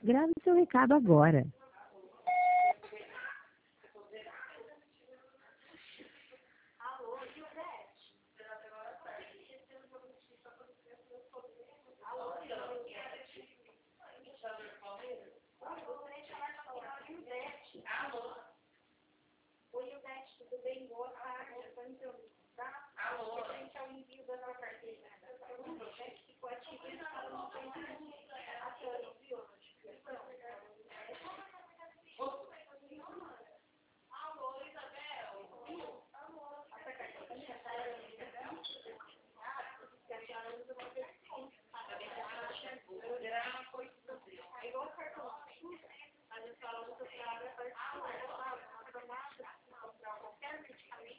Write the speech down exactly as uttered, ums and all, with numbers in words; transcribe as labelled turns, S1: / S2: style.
S1: Grave seu recado agora.
S2: Alô? Oi, Ivete, tudo bem? Boa tarde. Estou entrevista, tá? Alô? Frente ao envio da sua carteira. O projeto ficou ativo e está no tempo a senhora enviou a notificação. Alô, Isabel? Alô? A sua carteira está na Isabel? Que a senhora usa uma versão. É igual o cartão. Mas a senhora usa para